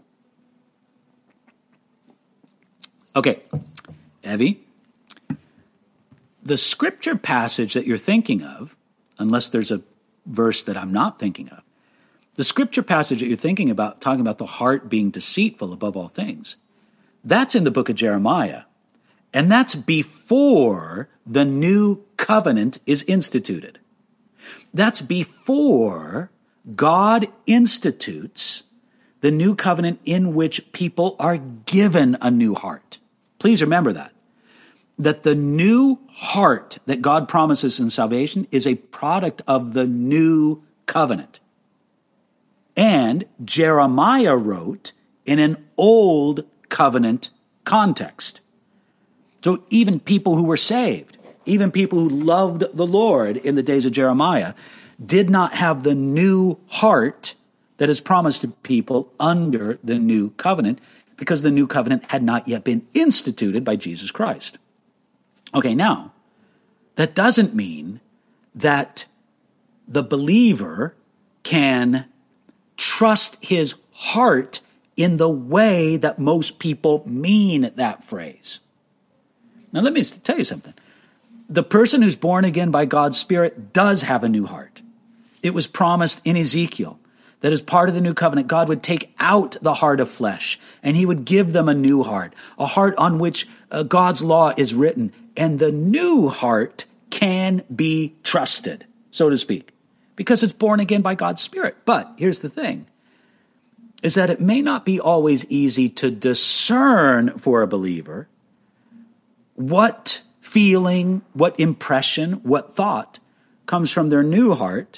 Okay, Evie, the scripture passage that you're thinking of, unless there's a verse that I'm not thinking of, the scripture passage that you're thinking about, talking about the heart being deceitful above all things, that's in the book of Jeremiah. And that's before the new covenant is instituted. That's before God institutes the new covenant in which people are given a new heart. Please remember that. That the new heart that God promises in salvation is a product of the new covenant. And Jeremiah wrote in an old covenant context. So even people who were saved, even people who loved the Lord in the days of Jeremiah, did not have the new heart that is promised to people under the new covenant, because the new covenant had not yet been instituted by Jesus Christ. Okay, now, that doesn't mean that the believer can trust his heart in the way that most people mean that phrase. Now, let me tell you something. The person who's born again by God's Spirit does have a new heart. It was promised in Ezekiel that as part of the new covenant, God would take out the heart of flesh and he would give them a new heart, a heart on which uh, God's law is written. And the new heart can be trusted, so to speak, because it's born again by God's Spirit. But here's the thing, is that it may not be always easy to discern for a believer what feeling, what impression, what thought comes from their new heart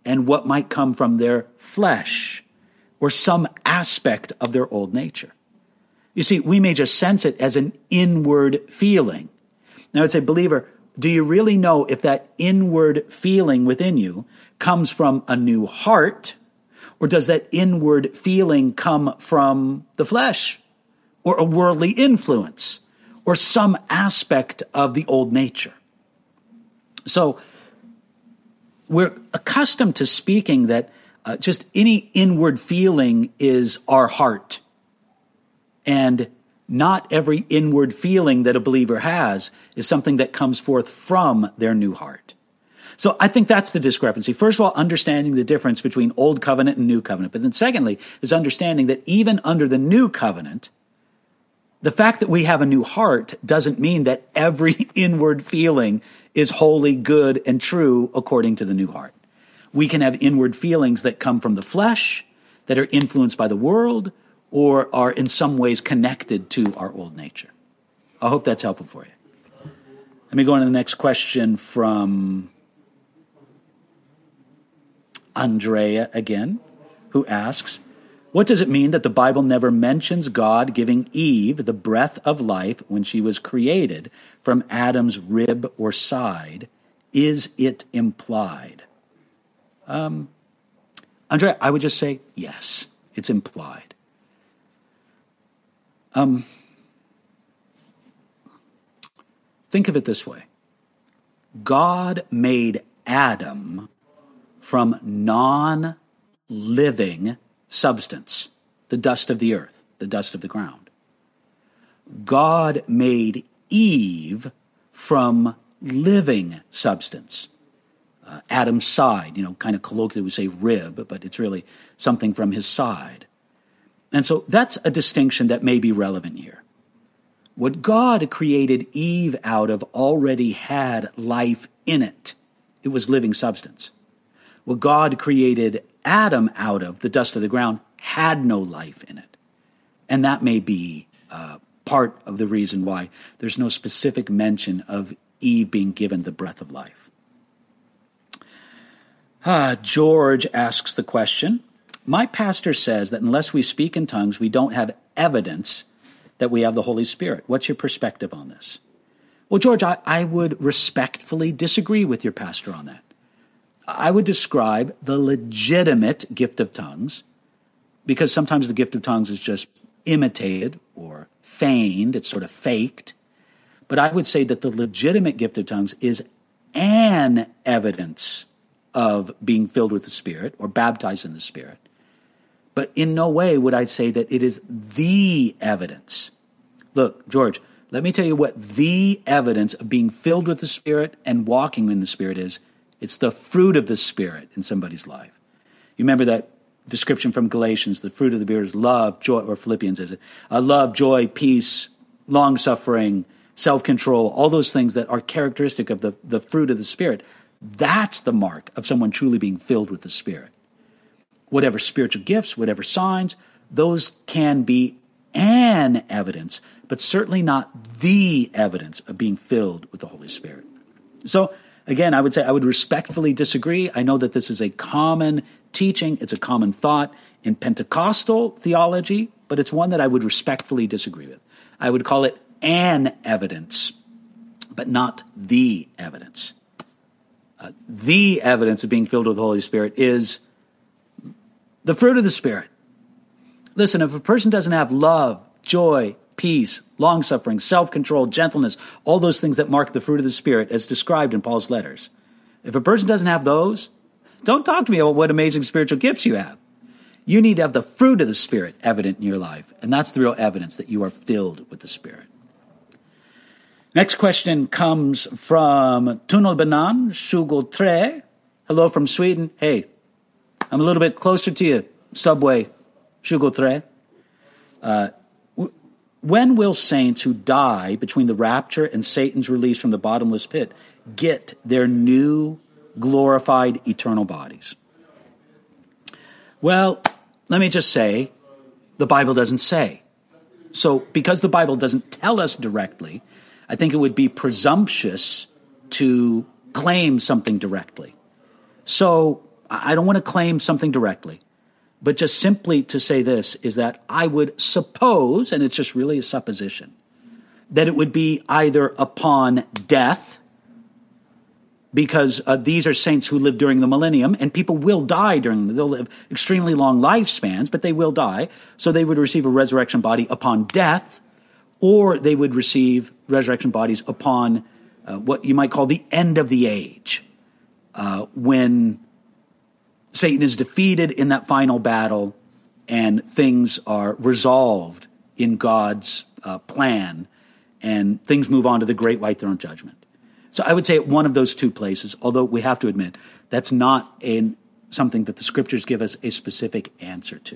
and what might come from their flesh or some aspect of their old nature. You see, we may just sense it as an inward feeling. Now, I'd say, believer, do you really know if that inward feeling within you comes from a new heart, or does that inward feeling come from the flesh, or a worldly influence, or some aspect of the old nature? So we're accustomed to speaking that uh, just any inward feeling is our heart. And not every inward feeling that a believer has is something that comes forth from their new heart. So I think that's the discrepancy. First of all, understanding the difference between Old Covenant and New Covenant. But then secondly, is understanding that even under the New Covenant, the fact that we have a new heart doesn't mean that every inward feeling is wholly good and true according to the new heart. We can have inward feelings that come from the flesh, that are influenced by the world, or are in some ways connected to our old nature. I hope that's helpful for you. Let me go on to the next question from Andrea again, who asks, what does it mean that the Bible never mentions God giving Eve the breath of life when she was created from Adam's rib or side? Is it implied? Um, Andrea, I would just say yes, it's implied. Um, think of it this way. God made Adam from non-living substance, the dust of the earth, the dust of the ground. God made Eve from living substance. Uh, Adam's side, you know, kind of colloquially we say rib, but it's really something from his side. And so that's a distinction that may be relevant here. What God created Eve out of already had life in it. It was living substance. What God created Adam out of, the dust of the ground, had no life in it. And that may be uh, part of the reason why there's no specific mention of Eve being given the breath of life. Uh, George asks the question, my pastor says that unless we speak in tongues, we don't have evidence that we have the Holy Spirit. What's your perspective on this? Well, George, I, I would respectfully disagree with your pastor on that. I would describe the legitimate gift of tongues, because sometimes the gift of tongues is just imitated or feigned, it's sort of faked. But I would say that the legitimate gift of tongues is an evidence of being filled with the Spirit or baptized in the Spirit. But in no way would I say that it is the evidence. Look, George, let me tell you what the evidence of being filled with the Spirit and walking in the Spirit is. It's the fruit of the Spirit in somebody's life. You remember that description from Galatians, the fruit of the Spirit is love, joy, or Philippians is it? Uh, love, joy, peace, long-suffering, self-control, all those things that are characteristic of the, the fruit of the Spirit. That's the mark of someone truly being filled with the Spirit. Whatever spiritual gifts, whatever signs, those can be an evidence, but certainly not the evidence of being filled with the Holy Spirit. So, again, I would say I would respectfully disagree. I know that this is a common teaching. It's a common thought in Pentecostal theology, but it's one that I would respectfully disagree with. I would call it an evidence, but not the evidence. Uh, the evidence of being filled with the Holy Spirit is the fruit of the Spirit. Listen, if a person doesn't have love, joy, peace, long-suffering, self-control, gentleness, all those things that mark the fruit of the Spirit as described in Paul's letters, if a person doesn't have those, don't talk to me about what amazing spiritual gifts you have. You need to have the fruit of the Spirit evident in your life, and that's the real evidence that you are filled with the Spirit. Next question comes from Tunnelbanan Sjugotre. Hello from Sweden. Hey, I'm a little bit closer to you, Subway Sjugotre. Uh, w- when will saints who die between the rapture and Satan's release from the bottomless pit get their new glorified eternal bodies? Well, let me just say, the Bible doesn't say. So because the Bible doesn't tell us directly, I think it would be presumptuous to claim something directly. So I don't want to claim something directly, but just simply to say this is that I would suppose, and it's just really a supposition, that it would be either upon death, because uh, these are saints who lived during the millennium, and people will die during, they'll live extremely long lifespans, but they will die. So they would receive a resurrection body upon death, or they would receive resurrection bodies upon uh, what you might call the end of the age, uh, when Satan is defeated in that final battle and things are resolved in God's uh, plan and things move on to the great white throne judgment. So I would say at one of those two places, although we have to admit that's not in something that the scriptures give us a specific answer to.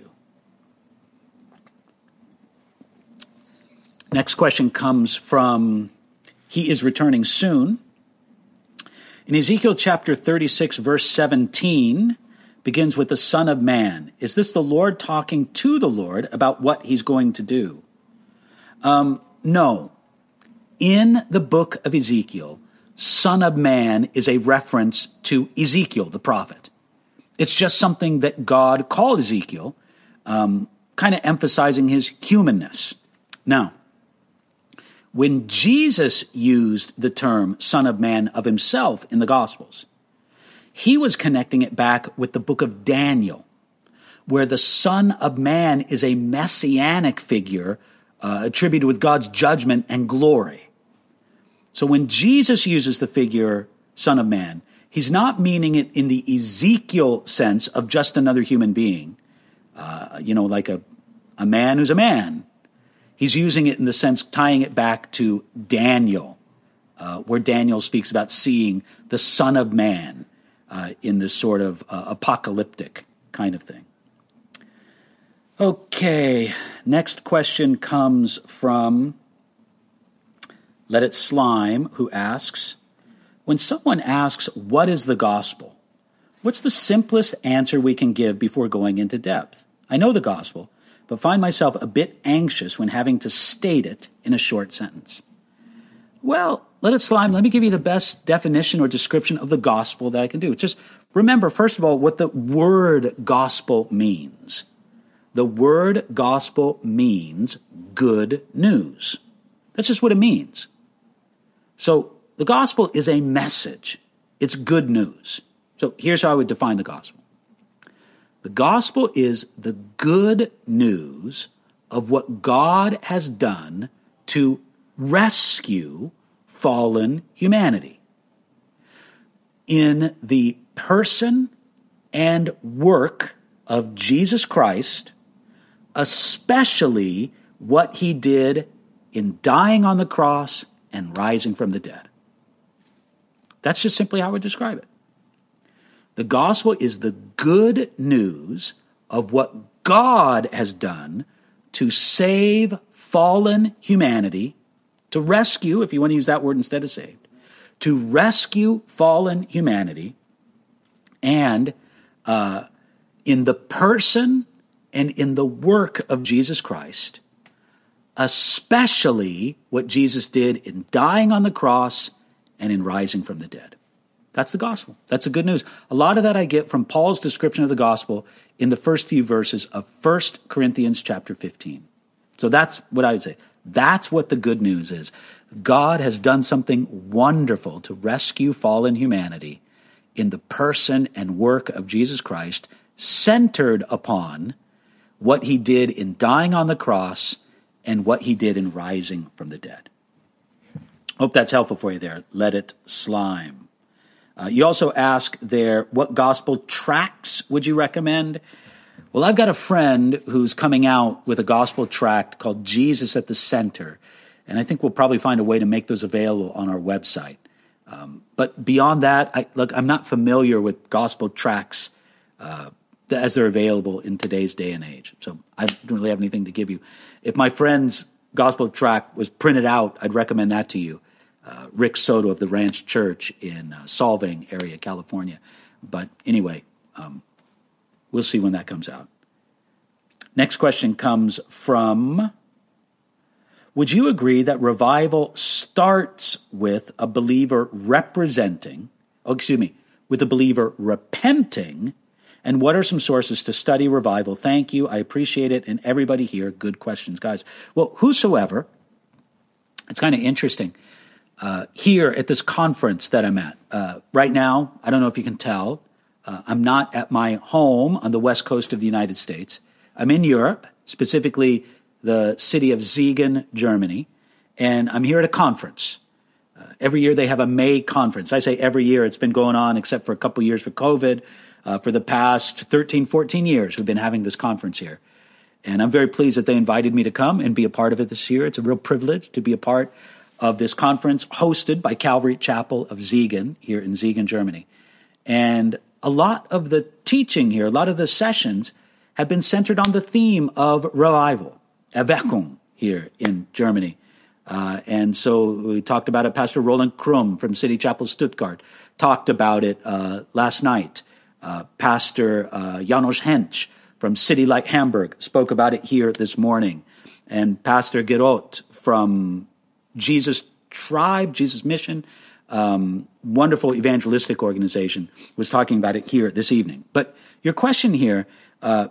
Next question comes from He Is Returning Soon. In Ezekiel chapter thirty-six, verse seventeen, begins with the Son of Man. Is this the Lord talking to the Lord about what he's going to do? Um, no. In the book of Ezekiel, Son of Man is a reference to Ezekiel, the prophet. It's just something that God called Ezekiel, um, kind of emphasizing his humanness. Now, when Jesus used the term Son of Man of himself in the Gospels, he was connecting it back with the book of Daniel, where the Son of Man is a messianic figure uh, attributed with God's judgment and glory. So when Jesus uses the figure Son of Man, he's not meaning it in the Ezekiel sense of just another human being, uh, you know, like a, a man who's a man. He's using it in the sense, tying it back to Daniel, uh, where Daniel speaks about seeing the Son of Man uh, in this sort of uh, apocalyptic kind of thing. Okay, next question comes from Let It Slime, who asks, when someone asks, what is the gospel? What's the simplest answer we can give before going into depth? I know the gospel, but find myself a bit anxious when having to state it in a short sentence. Well, Let It Slime, let me give you the best definition or description of the gospel that I can do. Just remember, first of all, what the word gospel means. The word gospel means good news. That's just what it means. So the gospel is a message. It's good news. So here's how I would define the gospel. The gospel is the good news of what God has done to rescue fallen humanity. In the person and work of Jesus Christ, especially what he did in dying on the cross and rising from the dead. That's just simply how I would describe it. The gospel is the good news of what God has done to save fallen humanity, to rescue, if you want to use that word instead of saved, to rescue fallen humanity, and uh, in the person and in the work of Jesus Christ, especially what Jesus did in dying on the cross and in rising from the dead. That's the gospel. That's the good news. A lot of that I get from Paul's description of the gospel in the first few verses of First Corinthians chapter fifteen. So that's what I would say. That's what the good news is. God has done something wonderful to rescue fallen humanity in the person and work of Jesus Christ, centered upon what he did in dying on the cross and what he did in rising from the dead. Hope that's helpful for you there. Let it slime. Uh, you also ask there, what gospel tracts would you recommend? Well, I've got a friend who's coming out with a gospel tract called Jesus at the Center, and I think we'll probably find a way to make those available on our website. Um, but beyond that, I, look, I'm not familiar with gospel tracts uh, as they're available in today's day and age, so I don't really have anything to give you. If my friend's gospel tract was printed out, I'd recommend that to you. Uh, Rick Soto of the Ranch Church in uh, Solvang area, California. But anyway, um, we'll see when that comes out. Next question comes from, would you agree that revival starts with a believer representing, oh, excuse me, with a believer repenting And what are some sources to study revival? Thank you. I appreciate it. And everybody here, good questions, guys. Well, whosoever, it's kind of interesting. Uh, here at this conference that I'm at, uh, right now, I don't know if you can tell, uh, I'm not at my home on the west coast of the United States. I'm in Europe, specifically the city of Siegen, Germany, and I'm here at a conference. Uh, every year they have a May conference. I say every year. It's been going on except for a couple years for COVID. Uh, for the past thirteen, fourteen years, we've been having this conference here. And I'm very pleased that they invited me to come and be a part of it this year. It's a real privilege to be a part of this conference hosted by Calvary Chapel of Siegen here in Siegen, Germany. And a lot of the teaching here, a lot of the sessions have been centered on the theme of revival, Erweckung, here in Germany. Uh, and so we talked about it. Pastor Roland Krumm from City Chapel Stuttgart talked about it uh, last night. Uh, Pastor uh, Janos Hensch from City Light Hamburg spoke about it here this morning. And Pastor Gerot from Jesus Tribe, Jesus Mission, um, wonderful evangelistic organization, was talking about it here this evening. But your question here, uh,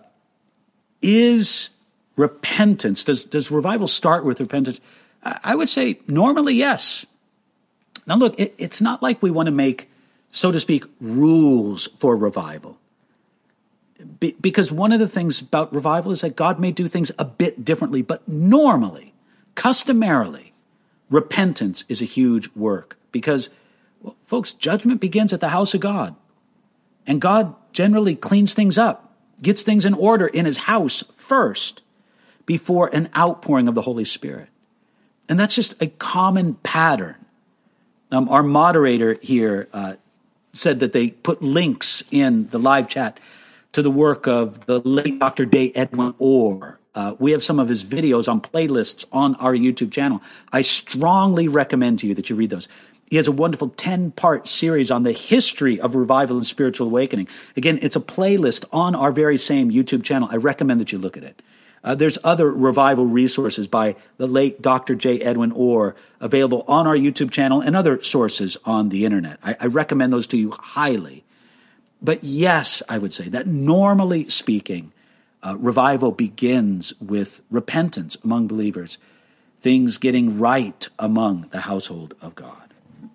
is repentance, does, does revival start with repentance? I, I would say normally yes. Now look, it, it's not like we want to make, so to speak, rules for revival. Be, because one of the things about revival is that God may do things a bit differently, but normally, customarily, repentance is a huge work because, well, folks, judgment begins at the house of God. And God generally cleans things up, gets things in order in his house first before an outpouring of the Holy Spirit. And that's just a common pattern. Um, our moderator here uh, said that they put links in the live chat to the work of the late Doctor J. Edwin Orr. Uh, we have some of his videos on playlists on our YouTube channel. I strongly recommend to you that you read those. He has a wonderful ten-part series on the history of revival and spiritual awakening. Again, it's a playlist on our very same YouTube channel. I recommend that you look at it. Uh, there's other revival resources by the late Doctor J. Edwin Orr available on our YouTube channel and other sources on the internet. I, I recommend those to you highly. But yes, I would say that normally speaking, Uh, revival begins with repentance among believers, things getting right among the household of God.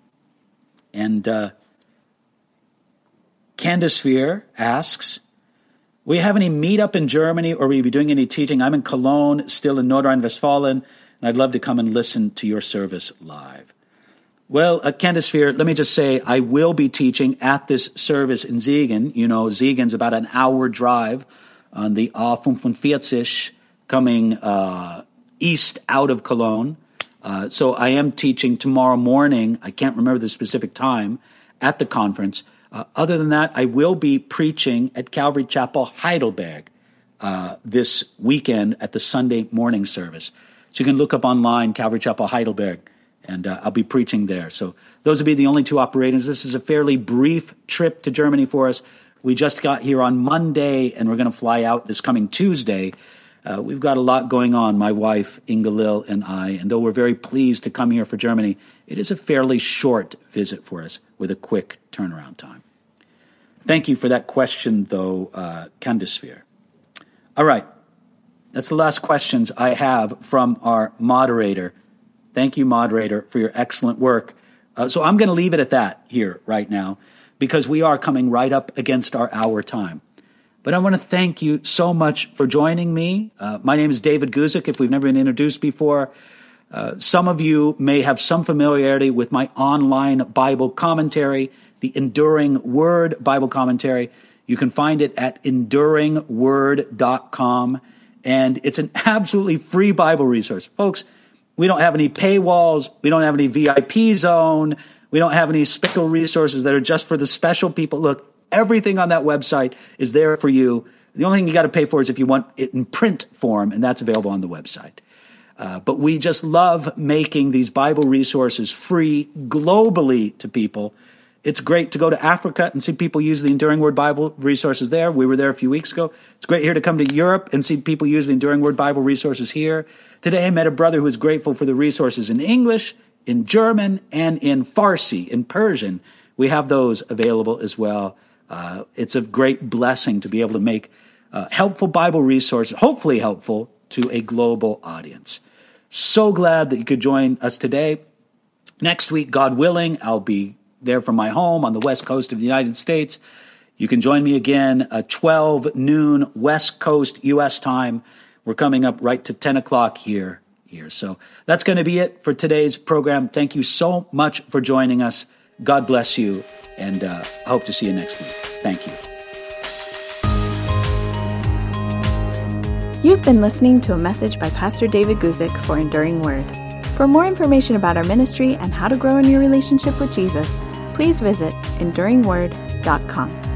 And uh, Candace Fear asks, will you have any meetup in Germany or will you be doing any teaching? I'm in Cologne, still in Nordrhein-Westfalen, and I'd love to come and listen to your service live. Well, uh, Candace Fear, let me just say I will be teaching at this service in Siegen. You know, Siegen's about an hour drive on the A forty-five coming uh, east out of Cologne. Uh, so I am teaching tomorrow morning. I can't remember the specific time at the conference. Uh, other than that, I will be preaching at Calvary Chapel Heidelberg uh, this weekend at the Sunday morning service. So you can look up online, Calvary Chapel Heidelberg, and uh, I'll be preaching there. So those will be the only two operators. This is a fairly brief trip to Germany for us. We just got here on Monday, and we're going to fly out this coming Tuesday. Uh, we've got a lot going on, my wife, Inga Lil, and I. And though we're very pleased to come here for Germany, it is a fairly short visit for us with a quick turnaround time. Thank you for that question, though, uh, Candace Fear. All right. That's the last questions I have from our moderator. Thank you, moderator, for your excellent work. Uh, so I'm going to leave it at that here right now, because we are coming right up against our hour time. But I want to thank you so much for joining me. Uh, my name is David Guzik, if we've never been introduced before. Uh, some of you may have some familiarity with my online Bible commentary, the Enduring Word Bible Commentary. You can find it at enduring word dot com, and it's an absolutely free Bible resource. Folks, we don't have any paywalls. We don't have any V I P zone. We don't have any special resources that are just for the special people. Look, everything on that website is there for you. The only thing you got to pay for is if you want it in print form, and that's available on the website. Uh, but we just love making these Bible resources free globally to people. It's great to go to Africa and see people use the Enduring Word Bible resources there. We were there a few weeks ago. It's great here to come to Europe and see people use the Enduring Word Bible resources here. Today I met a brother who is grateful for the resources in English, in German, and in Farsi, in Persian. We have those available as well. Uh, it's a great blessing to be able to make uh, helpful Bible resources, hopefully helpful, to a global audience. So glad that you could join us today. Next week, God willing, I'll be there from my home on the west coast of the United States. You can join me again at twelve noon West Coast U S time. We're coming up right to ten o'clock here. here. So that's going to be it for today's program. Thank you so much for joining us. God bless you, and uh, I hope to see you next week. Thank you. You've been listening to a message by Pastor David Guzik for Enduring Word. For more information about our ministry and how to grow in your relationship with Jesus, please visit enduring word dot com.